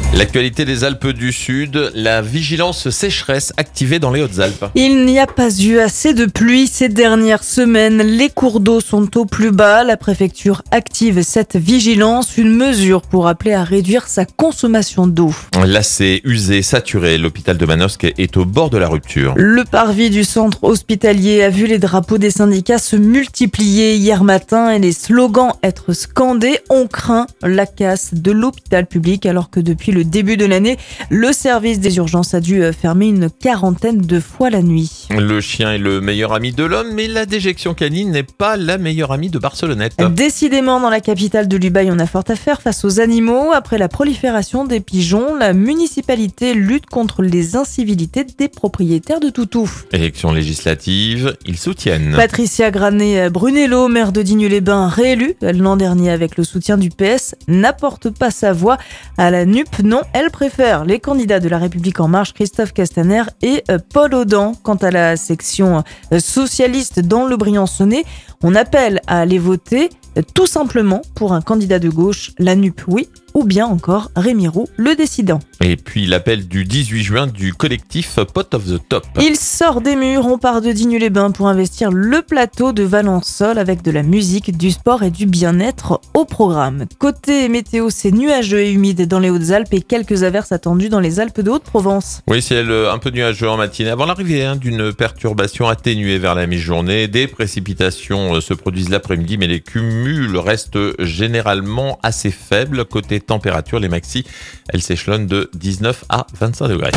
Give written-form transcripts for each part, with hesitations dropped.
L'actualité des Alpes du Sud, la vigilance sécheresse activée dans les Hautes-Alpes. Il n'y a pas eu assez de pluie ces dernières semaines. Les cours d'eau sont au plus bas. La préfecture active cette vigilance, une mesure pour appeler à réduire sa consommation d'eau. Là, c'est usé, saturé. L'hôpital de Manosque est au bord de la rupture. Le parvis du centre hospitalier a vu les drapeaux des syndicats se multiplier hier matin et les slogans être scandés. On craint la casse de l'hôpital public alors que depuis le début de l'année, le service des urgences a dû fermer une quarantaine de fois la nuit. Le chien est le meilleur ami de l'homme, mais la déjection canine n'est pas la meilleure amie de Barcelonnette. Décidément, dans la capitale de l'Ubaye, on a fort à faire face aux animaux. Après la prolifération des pigeons, la municipalité lutte contre les incivilités des propriétaires de toutous. Élection législative, ils soutiennent. Patricia Granet-Brunello, maire de Digne-les-Bains, réélue l'an dernier avec le soutien du PS, n'apporte pas sa voix à la NUP. Non, elle préfère les candidats de La République En Marche, Christophe Castaner et Paul Audan. Quant à la section socialiste dans le Briançonnais, on appelle à aller voter tout simplement pour un candidat de gauche, la NUP, oui, ou bien encore Rémi Roux, le décidant. Et puis l'appel du 18 juin du collectif Pot of the Top. Il sort des murs, on part de Digne-les-Bains pour investir le plateau de Valençol avec de la musique, du sport et du bien-être au programme. Côté météo, c'est nuageux et humide dans les Hautes-Alpes et quelques averses attendues dans les Alpes de Haute-Provence. Oui, ciel un peu nuageux en matinée avant l'arrivée d'une perturbation atténuée vers la mi-journée. Des précipitations se produisent l'après-midi, mais les cumuls restent généralement assez faibles. Côté température, les maxis, elles s'échelonnent de 19 à 25 degrés.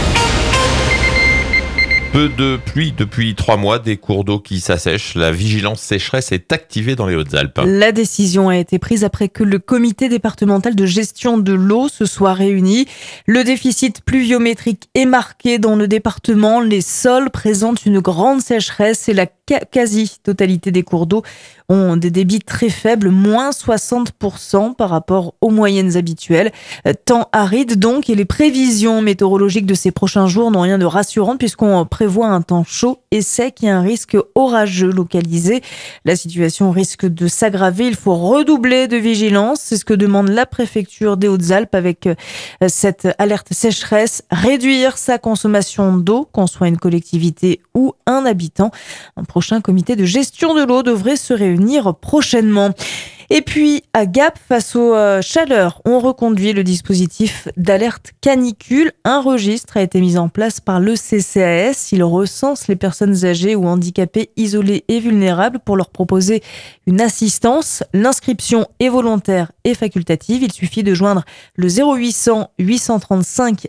Peu de pluie depuis 3 mois, des cours d'eau qui s'assèchent. La vigilance sécheresse est activée dans les Hautes-Alpes. La décision a été prise après que le comité départemental de gestion de l'eau se soit réuni. Le déficit pluviométrique est marqué dans le département. Les sols présentent une grande sécheresse et la quasi-totalité des cours d'eau ont des débits très faibles, moins 60% par rapport aux moyennes habituelles. Temps aride donc, et les prévisions météorologiques de ces prochains jours n'ont rien de rassurant puisqu'on prévoit un temps chaud et sec et un risque orageux localisé. La situation risque de s'aggraver. Il faut redoubler de vigilance. C'est ce que demande la préfecture des Hautes-Alpes avec cette alerte sécheresse. Réduire sa consommation d'eau, qu'on soit une collectivité ou un habitant. Un prochain comité de gestion de l'eau devrait se réunir prochainement. Et puis, à Gap, face aux chaleurs, on reconduit le dispositif d'alerte canicule. Un registre a été mis en place par le CCAS. Il recense les personnes âgées ou handicapées, isolées et vulnérables pour leur proposer une assistance. L'inscription est volontaire et facultative. Il suffit de joindre le 0800 835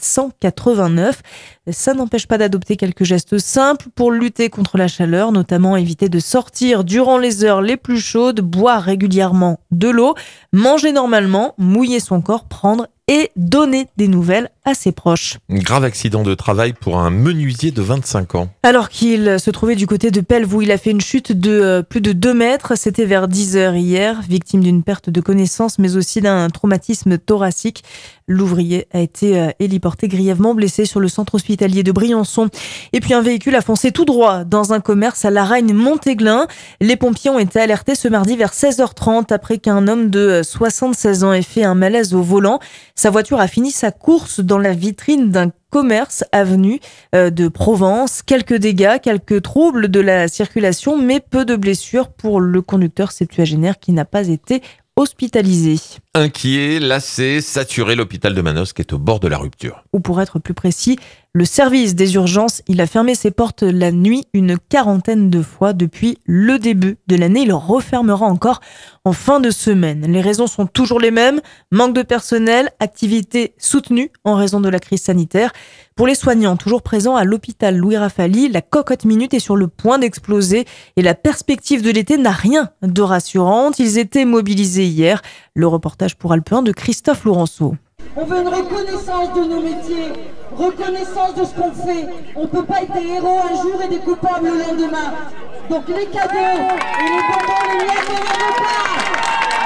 789. Ça n'empêche pas d'adopter quelques gestes simples pour lutter contre la chaleur, notamment éviter de sortir durant les heures les plus chaudes, boire régulièrement de l'eau, manger normalement, mouiller son corps, prendre et donner des nouvelles à ses proches. Grave accident de travail pour un menuisier de 25 ans. Alors qu'il se trouvait du côté de Pelvoux, il a fait une chute de plus de 2 mètres. C'était vers 10h hier, victime d'une perte de connaissance, mais aussi d'un traumatisme thoracique. L'ouvrier a été héliporté grièvement blessé sur le centre hospitalier de Briançon. Et puis un véhicule a foncé tout droit dans un commerce à Laragne-Montéglin. Les pompiers ont été alertés ce mardi vers 16h30 après qu'un homme de 76 ans ait fait un malaise au volant. Sa voiture a fini sa course dans la vitrine d'un commerce avenue de Provence. Quelques dégâts, quelques troubles de la circulation, mais peu de blessures pour le conducteur septuagénaire qui n'a pas été hospitalisé. Inquiet, lassé, saturé, l'hôpital de Manosque est au bord de la rupture. Ou pour être plus précis, le service des urgences, il a fermé ses portes la nuit une quarantaine de fois depuis le début de l'année. Il refermera encore en fin de semaine. Les raisons sont toujours les mêmes. Manque de personnel, activité soutenue en raison de la crise sanitaire. Pour les soignants toujours présents à l'hôpital Louis Raffali, la cocotte minute est sur le point d'exploser et la perspective de l'été n'a rien de rassurante. Ils étaient mobilisés hier. Le reportage pour Alpe 1 de Christophe Laurenceau. On veut une reconnaissance de nos métiers, reconnaissance de ce qu'on fait. On ne peut pas être des héros un jour et des coupables le lendemain. Donc les cadeaux et les bonbons, les miettes, on n'en veut pas.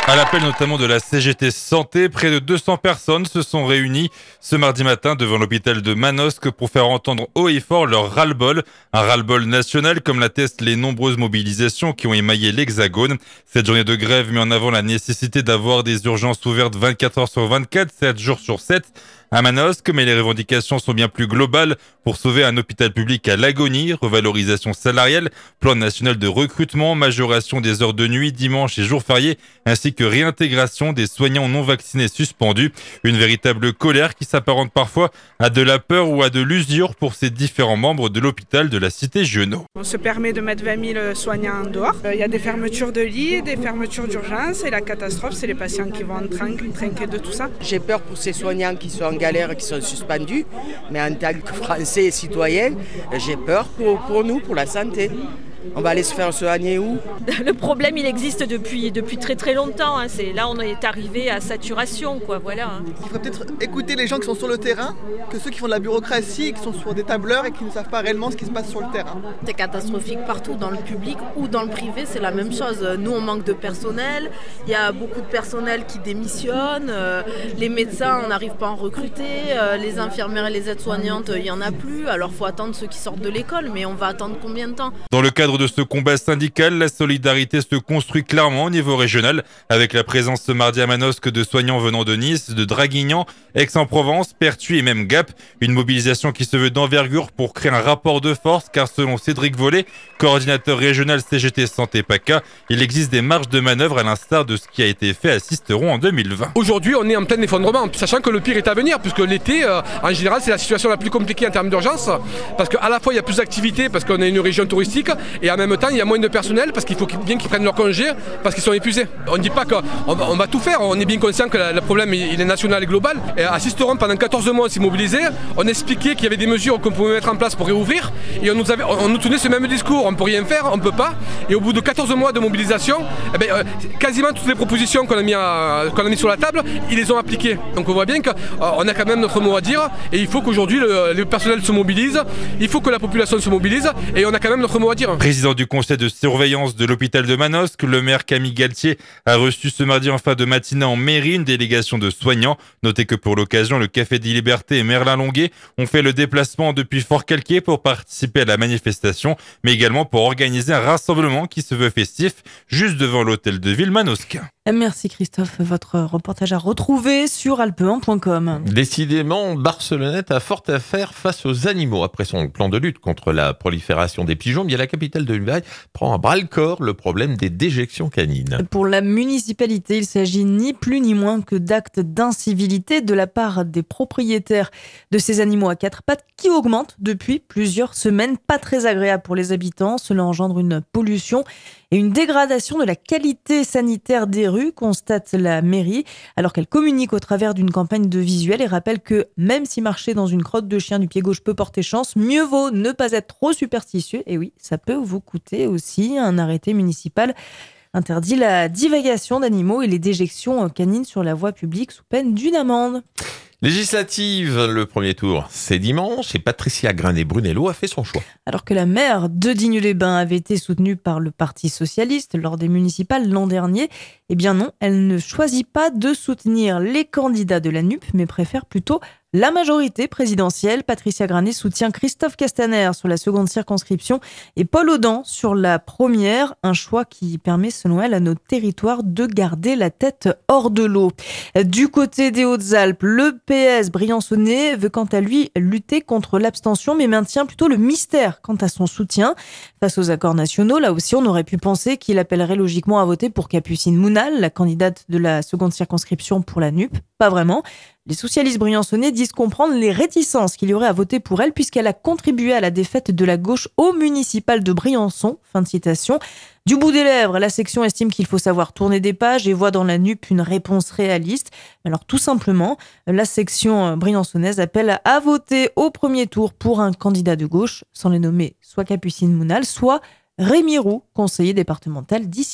À l'appel notamment de la CGT Santé, près de 200 personnes se sont réunies ce mardi matin devant l'hôpital de Manosque pour faire entendre haut et fort leur ras-le-bol. Un ras-le-bol national comme l'attestent les nombreuses mobilisations qui ont émaillé l'Hexagone. Cette journée de grève met en avant la nécessité d'avoir des urgences ouvertes 24 heures sur 24, 7 jours sur 7 à Manosque, mais les revendications sont bien plus globales pour sauver un hôpital public à l'agonie, revalorisation salariale, plan national de recrutement, majoration des heures de nuit, dimanche et jours fériés, ainsi que réintégration des soignants non vaccinés suspendus. Une véritable colère qui s'apparente parfois à de la peur ou à de l'usure pour ces différents membres de l'hôpital de la cité Giono. On se permet de mettre 20 000 soignants dehors. Il y a des fermetures de lits, des fermetures d'urgence et la catastrophe, c'est les patients qui vont trinquer de tout ça. J'ai peur pour ces soignants qui sont en galère, qui sont suspendus, mais en tant que Français et citoyens, j'ai peur pour nous, pour la santé. On va aller se faire soigner où ? Le problème, il existe depuis très très longtemps. Là, on est arrivé à saturation, quoi. Voilà. Il faudrait peut-être écouter les gens qui sont sur le terrain, que ceux qui font de la bureaucratie, qui sont sur des tableurs et qui ne savent pas réellement ce qui se passe sur le terrain. C'est catastrophique partout, dans le public ou dans le privé, c'est la même chose. Nous, on manque de personnel. Il y a beaucoup de personnel qui démissionne. Les médecins, on n'arrive pas à en recruter. Les infirmières et les aides-soignantes, il n'y en a plus. Alors, il faut attendre ceux qui sortent de l'école, mais on va attendre combien de temps ? Dans le cadre de ce combat syndical, la solidarité se construit clairement au niveau régional, avec la présence ce mardi à Manosque de soignants venant de Nice, de Draguignan, Aix-en-Provence, Pertuis et même Gap. Une mobilisation qui se veut d'envergure pour créer un rapport de force, car selon Cédric Vollet, coordinateur régional CGT Santé PACA, il existe des marges de manœuvre à l'instar de ce qui a été fait à Sisteron en 2020. Aujourd'hui, on est en plein effondrement, sachant que le pire est à venir, puisque l'été, en général, c'est la situation la plus compliquée en termes d'urgence, parce qu'à la fois, il y a plus d'activités, parce qu'on est une région touristique, et en même temps, il y a moins de personnel, parce qu'il faut bien qu'ils prennent leur congé, parce qu'ils sont épuisés. On ne dit pas qu'on va tout faire, on est bien conscient que le problème, il est national et global. Et à Sisteron, pendant 14 mois, on s'est mobilisé, on expliquait qu'il y avait des mesures qu'on pouvait mettre en place pour réouvrir, et on nous tenait ce même discours, on ne peut rien faire, on ne peut pas, et au bout de 14 mois de mobilisation, quasiment toutes les propositions qu'on a mis sur la table, ils les ont appliquées. Donc on voit bien qu'on a quand même notre mot à dire, et il faut qu'aujourd'hui le personnel se mobilise, il faut que la population se mobilise, et on a quand même notre mot à dire. Président du conseil de surveillance de l'hôpital de Manosque, le maire Camille Galtier a reçu ce mardi en fin de matinée en mairie une délégation de soignants. Notez que pour l'occasion, le Café des Libertés et Merlin Longuet ont fait le déplacement depuis Fort-Calquier pour participer à la manifestation, mais également pour organiser un rassemblement qui se veut festif juste devant l'hôtel de ville Manosque. Merci Christophe, votre reportage à retrouver sur alpe1.com. Décidément, Barcelonnette a fort à faire face aux animaux. Après son plan de lutte contre la prolifération des pigeons, bien la capitale de l'Uruguay prend à bras-le-corps le problème des déjections canines. Pour la municipalité, il s'agit ni plus ni moins que d'actes d'incivilité de la part des propriétaires de ces animaux à quatre pattes qui augmentent depuis plusieurs semaines. Pas très agréable pour les habitants, cela engendre une pollution et une dégradation de la qualité sanitaire des rues, constate la mairie, alors qu'elle communique au travers d'une campagne de visuel et rappelle que même si marcher dans une crotte de chien du pied gauche peut porter chance, mieux vaut ne pas être trop superstitieux. Et oui, ça peut vous coûter aussi. Un arrêté municipal interdit la divagation d'animaux et les déjections canines sur la voie publique sous peine d'une amende. Législative, le premier tour, c'est dimanche et Patricia Grainet-Brunello a fait son choix. Alors que la maire de Digne-les-Bains avait été soutenue par le Parti socialiste lors des municipales l'an dernier, eh bien non, elle ne choisit pas de soutenir les candidats de la NUP, mais préfère plutôt la majorité présidentielle. Patricia Grainet soutient Christophe Castaner sur la seconde circonscription et Paul Audan sur la première, un choix qui permet selon elle à nos territoires de garder la tête hors de l'eau. Du côté des Hautes-Alpes, le PS briançonnais veut quant à lui lutter contre l'abstention mais maintient plutôt le mystère quant à son soutien. Face aux accords nationaux, là aussi on aurait pu penser qu'il appellerait logiquement à voter pour Capucine Mounal, la candidate de la seconde circonscription pour la NUP. Pas vraiment. Les socialistes briançonnais disent comprendre les réticences qu'il y aurait à voter pour elle puisqu'elle a contribué à la défaite de la gauche au municipal de Briançon. Fin de citation. Du bout des lèvres, la section estime qu'il faut savoir tourner des pages et voit dans la NUP une réponse réaliste. Alors tout simplement, la section briançonnaise appelle à voter au premier tour pour un candidat de gauche, sans les nommer soit Capucine Mounal, soit Rémi Roux, conseiller départemental dissident.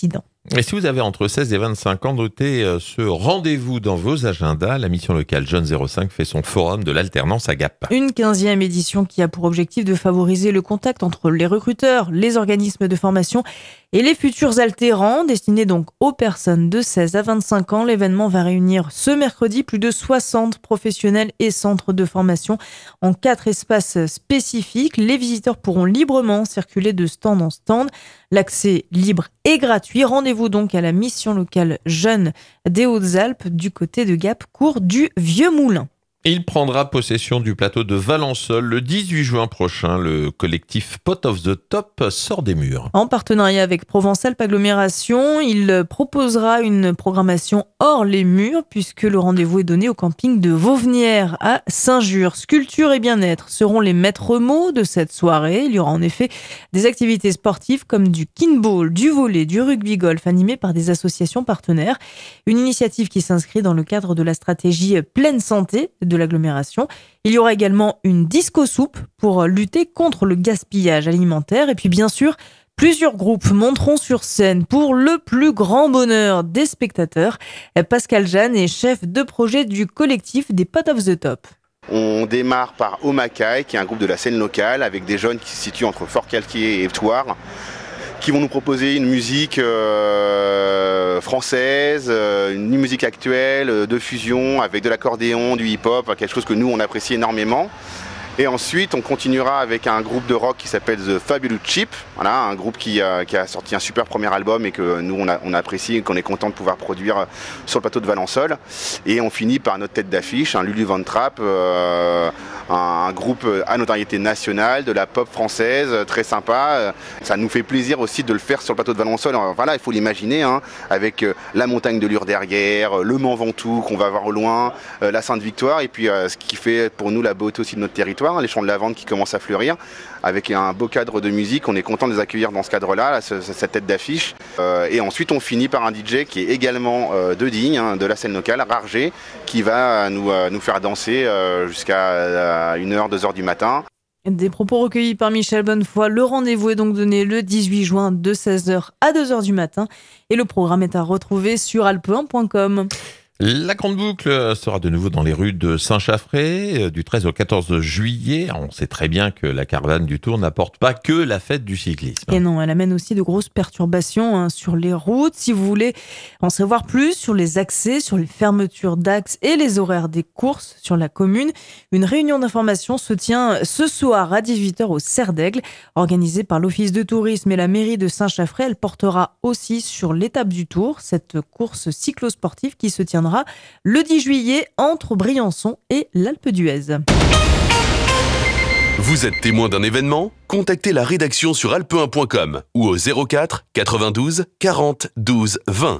Et si vous avez entre 16 et 25 ans, notez ce rendez-vous dans vos agendas. La mission locale Jeunes 05 fait son forum de l'alternance à Gap. Une 15e édition qui a pour objectif de favoriser le contact entre les recruteurs, les organismes de formation et les futurs alternants, destiné donc aux personnes de 16 à 25 ans. L'événement va réunir ce mercredi plus de 60 professionnels et centres de formation en 4 espaces spécifiques. Les visiteurs pourront librement circuler de stand en stand. L'accès libre et gratuit. Rendez-vous donc à la mission locale Jeunes des Hautes-Alpes du côté de Gap, cours du Vieux Moulin. Il prendra possession du plateau de Valençol le 18 juin prochain. Le collectif Pot of the Top sort des murs. En partenariat avec Provence-Alpes Agglomération, il proposera une programmation hors les murs puisque le rendez-vous est donné au camping de Vauvenières à Saint-Jure. Sculpture et bien-être seront les maîtres mots de cette soirée. Il y aura en effet des activités sportives comme du kinball, du volley, du rugby-golf animées par des associations partenaires. Une initiative qui s'inscrit dans le cadre de la stratégie Pleine Santé de l'agglomération. Il y aura également une disco-soupe pour lutter contre le gaspillage alimentaire. Et puis bien sûr, plusieurs groupes monteront sur scène pour le plus grand bonheur des spectateurs. Pascal Jeanne est chef de projet du collectif des Pot of the Top. On démarre par Omacaille, qui est un groupe de la scène locale, avec des jeunes qui se situent entre Fort-Calquier et Thouars, qui vont nous proposer une musique française, une musique actuelle, de fusion, avec de l'accordéon, du hip-hop, quelque chose que nous on apprécie énormément. Et ensuite on continuera avec un groupe de rock qui s'appelle The Fabulous Chip, voilà, un groupe qui a sorti un super premier album et que nous on apprécie et qu'on est content de pouvoir produire sur le plateau de Valençol. Et on finit par notre tête d'affiche, un Lulu Van Trapp, un groupe à notoriété nationale, de la pop française, très sympa. Ça nous fait plaisir aussi de le faire sur le plateau de Valençol. Alors, voilà, il faut l'imaginer, hein, avec la montagne de Lure derrière, le Mont Ventoux qu'on va voir au loin, la Sainte-Victoire, et puis ce qui fait pour nous la beauté aussi de notre territoire, les champs de lavande qui commencent à fleurir, avec un beau cadre de musique. On est content de les accueillir dans ce cadre-là, cette tête d'affiche. Et ensuite, on finit par un DJ qui est également de Digne, hein, de la scène locale, Rargé, qui va nous faire danser jusqu'à 1h, 2h du matin. Des propos recueillis par Michel Bonnefoy. Le rendez-vous est donc donné le 18 juin de 16h à 2h du matin. Et le programme est à retrouver sur alpe1.com. La Grande Boucle sera de nouveau dans les rues de Saint-Chaffré du 13 au 14 juillet. On sait très bien que la caravane du Tour n'apporte pas que la fête du cyclisme. Et non, elle amène aussi de grosses perturbations sur les routes. Si vous voulez en savoir plus sur les accès, sur les fermetures d'axes et les horaires des courses sur la commune, une réunion d'information se tient ce soir à 18h au Cerf d'Aigle, organisée par l'Office de tourisme et la mairie de Saint-Chaffré. Elle portera aussi sur l'étape du Tour, cette course cyclosportive qui se tiendra le 10 juillet entre Briançon et l'Alpe d'Huez. Vous êtes témoin d'un événement ? Contactez la rédaction sur alpe1.com ou au 04 92 40 12 20.